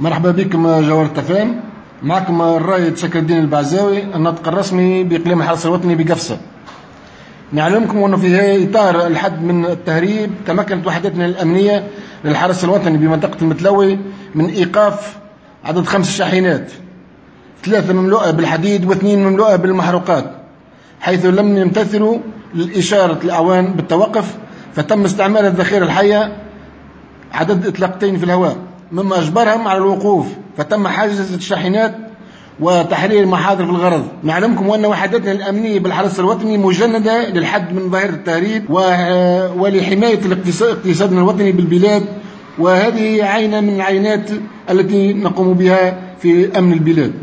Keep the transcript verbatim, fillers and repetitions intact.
مرحبا بكم جوار التفاهم. معكم الرايد شكر الدين البعزاوي، الناطق الرسمي بإقليم الحرس الوطني بقفصة. نعلمكم أنه في إطار الحد من التهريب تمكنت وحدتنا الأمنية للحرس الوطني بمنطقة المتلوي من إيقاف عدد خمس شاحنات، ثلاثة مملوءة بالحديد واثنين مملوءة بالمحروقات، حيث لم يمتثلوا لإشارة الأعوان بالتوقف، فتم استعمال الذخيرة الحية عدد إطلاقتين في الهواء، مما أجبرهم على الوقوف، فتم حجز الشاحنات وتحرير محاضر في الغرض. نعلمكم أن وحدتنا الأمنية بالحرس الوطني مجندة للحد من ظاهرة التهريب ولحماية اقتصادنا الوطني بالبلاد، وهذه عينة من العينات التي نقوم بها في أمن البلاد.